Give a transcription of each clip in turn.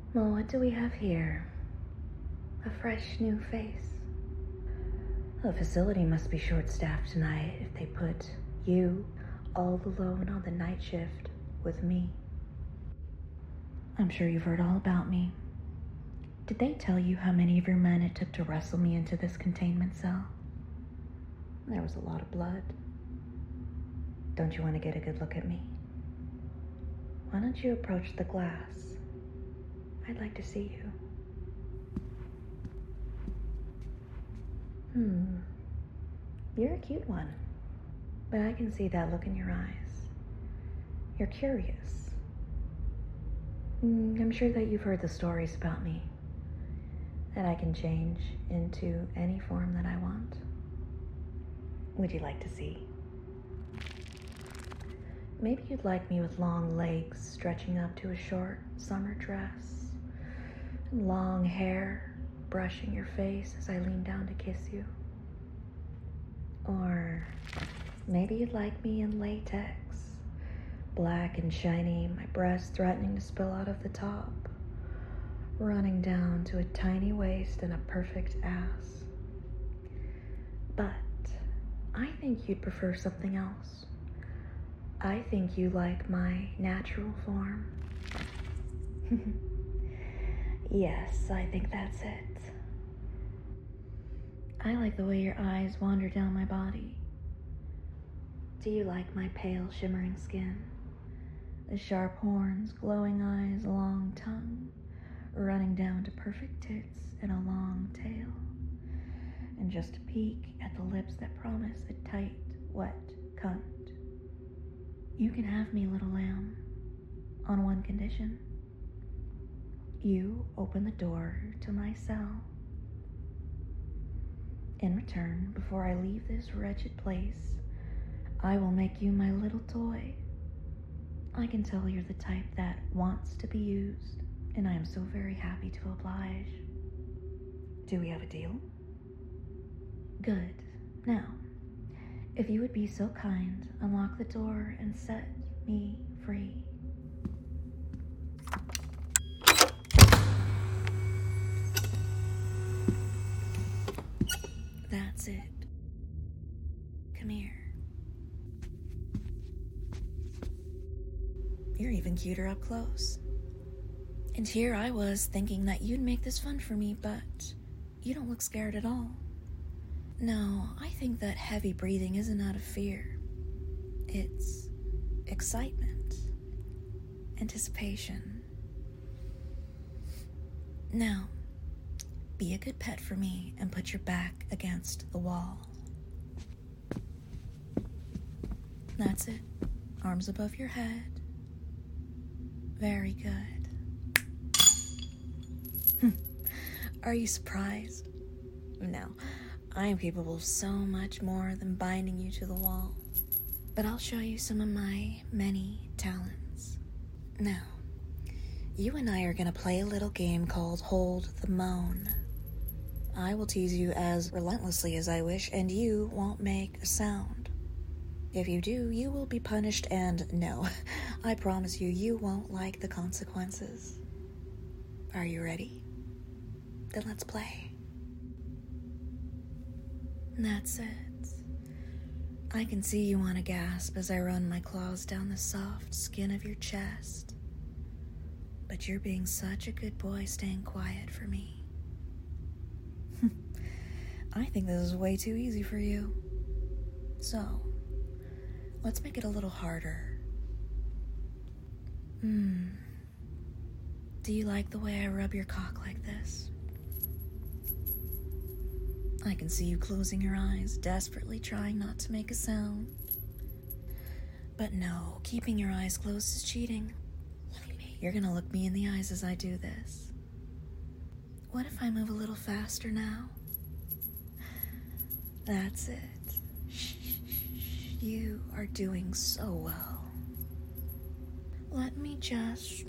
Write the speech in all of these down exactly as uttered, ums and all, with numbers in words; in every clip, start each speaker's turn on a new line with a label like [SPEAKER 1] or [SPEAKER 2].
[SPEAKER 1] Well, what do we have here? A fresh new face. The facility must be short-staffed tonight if they put you all alone on the night shift with me. I'm sure you've heard all about me. Did they tell you how many of your men it took to wrestle me into this containment cell? There was a lot of blood. Don't you want to get a good look at me? Why don't you approach the glass? I'd like to see you. Hmm. You're a cute one. But I can see that look in your eyes. You're curious. Mm, I'm sure that you've heard the stories about me. That I can change into any form that I want. Would you like to see? Maybe you'd like me with long legs stretching up to a short summer dress, and long hair brushing your face as I lean down to kiss you. Or maybe you'd like me in latex, black and shiny, my breasts threatening to spill out of the top, running down to a tiny waist and a perfect ass. But I think you'd prefer something else. I think you like my natural form. Yes, I think that's it. I like the way your eyes wander down my body. Do you like my pale, shimmering skin? The sharp horns, glowing eyes, long tongue, running down to perfect tits and a long tail. And just a peek at the lips that promise a tight, wet cunt. You can have me, little lamb, on one condition. You open the door to my cell. In return, before I leave this wretched place, I will make you my little toy. I can tell you're the type that wants to be used, and I am so very happy to oblige. Do we have a deal? Good. Now, if you would be so kind, unlock the door and set me free. That's it. Come here. You're even cuter up close. And here I was thinking that you'd make this fun for me, but you don't look scared at all. No, I think that heavy breathing isn't out of fear. It's excitement, anticipation. Now, be a good pet for me and put your back against the wall. That's it. Arms above your head. Very good. Are you surprised? No. I am capable of so much more than binding you to the wall. But I'll show you some of my many talents. Now, you and I are going to play a little game called Hold the Moan. I will tease you as relentlessly as I wish, and you won't make a sound. If you do, you will be punished, and no, I promise you, you won't like the consequences. Are you ready? Then let's play. That's it. I can see you want to gasp as I run my claws down the soft skin of your chest. But you're being such a good boy staying quiet for me. I think this is way too easy for you. So, let's make it a little harder. Hmm. Do you like the way I rub your cock like this? I can see you closing your eyes, desperately trying not to make a sound. But no, keeping your eyes closed is cheating. You're gonna look me in the eyes as I do this. What if I move a little faster now? That's it. Shh, you are doing so well. Let me just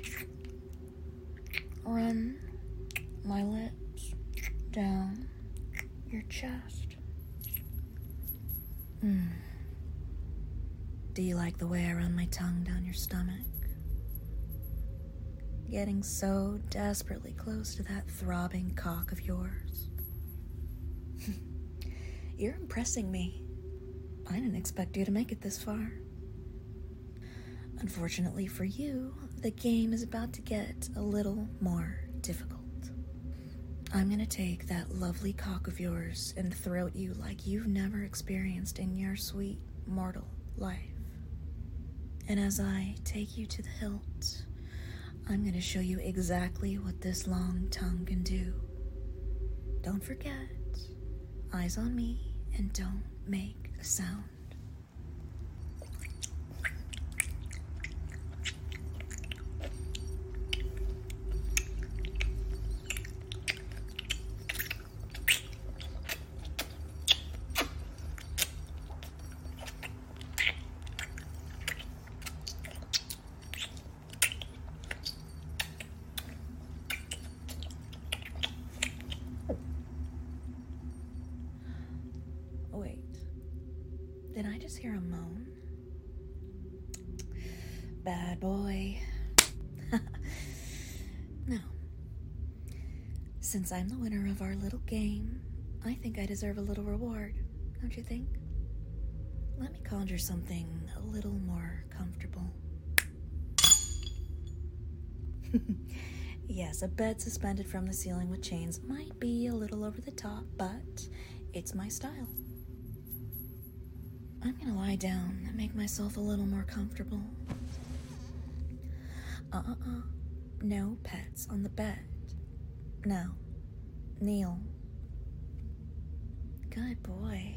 [SPEAKER 1] run my lips down your chest. Hmm. Do you like the way I run my tongue down your stomach? getting so desperately close to that throbbing cock of yours. You're impressing me. I didn't expect you to make it this far. Unfortunately for you, the game is about to get a little more difficult. I'm gonna take that lovely cock of yours and throat you like you've never experienced in your sweet mortal life. And as I take you to the hilt, I'm gonna show you exactly what this long tongue can do. Don't forget, eyes on me, and don't make a sound. Wait, did I just hear a moan? Bad boy. No. Since I'm the winner of our little game, I think I deserve a little reward, don't you think? Let me conjure something a little more comfortable. Yes, a bed suspended from the ceiling with chains might be a little over the top, but it's my style. I'm gonna lie down and make myself a little more comfortable. Uh-uh-uh. No pets on the bed. Now, kneel. Good boy.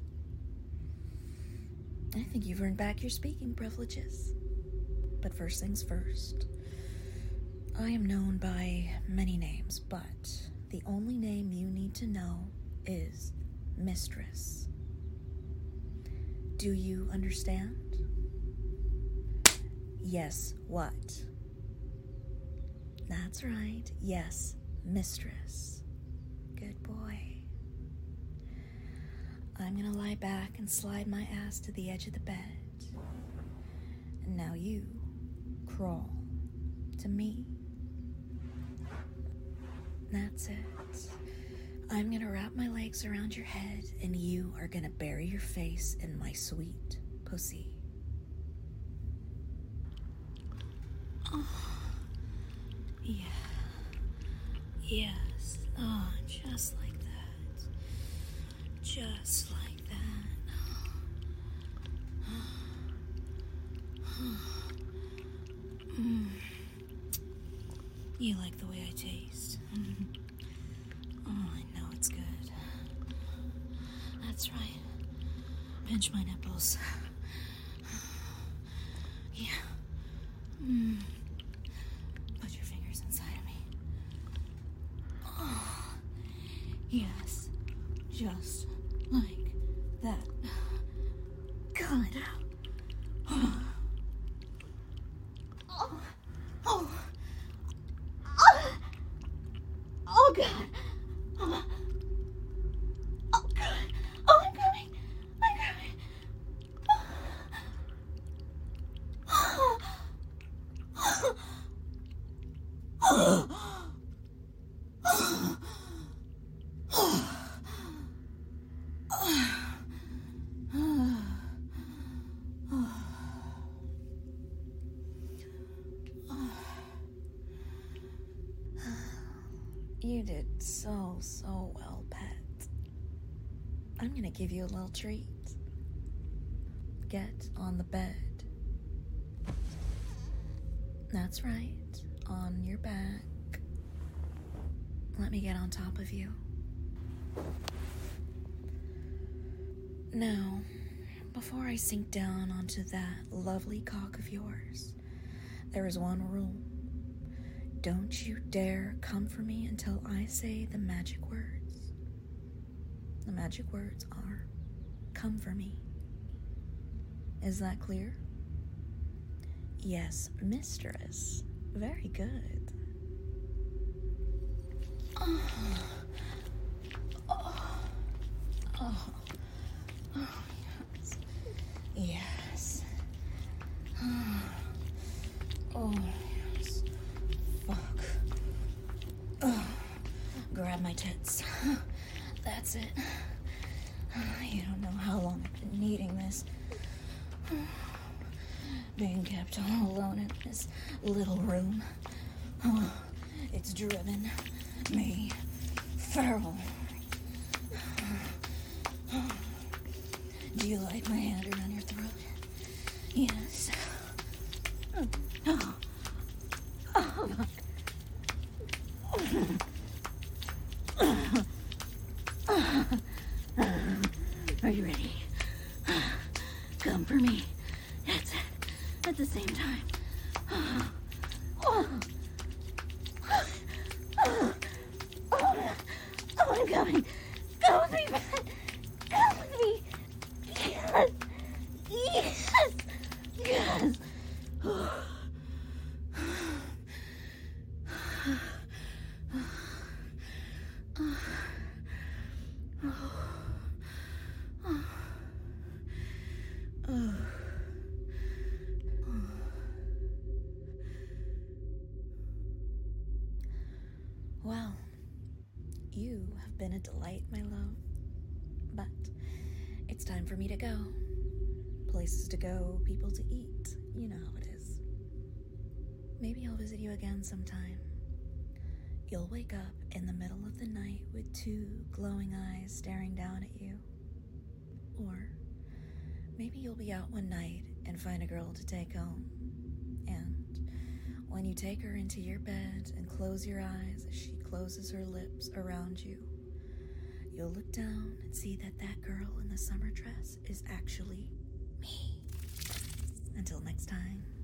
[SPEAKER 1] I think you've earned back your speaking privileges. But first things first. I am known by many names, but the only name you need to know is Mistress. Do you understand? Yes, what? That's right. Yes, Mistress. Good boy. I'm gonna lie back and slide my ass to the edge of the bed. And now you crawl to me. That's it. I'm gonna wrap my legs around your head, and you are gonna bury your face in my sweet pussy. Oh, yeah. Yes. Oh, just like that. Just like that. Mm. You like the way I taste. Oh, I know it's good. That's right. Pinch my nipples. Yeah. Mm. Put your fingers inside of me. Oh, yes. Just like that. God. Oh. Oh. Oh. Oh, God. Oh. Oh, God. Oh, I'm coming. I'm coming. Oh. Oh. Oh. You did so, so well, pet. I'm gonna give you a little treat. Get on the bed. That's right, on your back. Let me get on top of you. Now, before I sink down onto that lovely cock of yours, there is one rule. Don't you dare come for me until I say the magic words. The magic words are, come for me. Is that clear? Yes, mistress. Very good. Oh. Oh. Oh. Oh, yes. Yes. Oh, yes. grab my tits. That's it. You don't know how long I've been needing this. Being kept all alone in this little room. It's driven me feral. Do you like my hand around your throat? Yes. Oh. Oh. Are you ready? Come for me. That's it. At the same time. Oh. Oh. Oh. Oh. I'm coming. Go with me, man. Come with me. Yes. Yes. Yes. Oh. Well, you have been a delight, my love. But it's time for me to go. Places to go, people to eat. You know how it is. Maybe I'll visit you again sometime. You'll wake up in the middle of the night with two glowing eyes staring down at you. Or maybe you'll be out one night and find a girl to take home. And when you take her into your bed and close your eyes as she closes her lips around you, you'll look down and see that that girl in the summer dress is actually me. Until next time.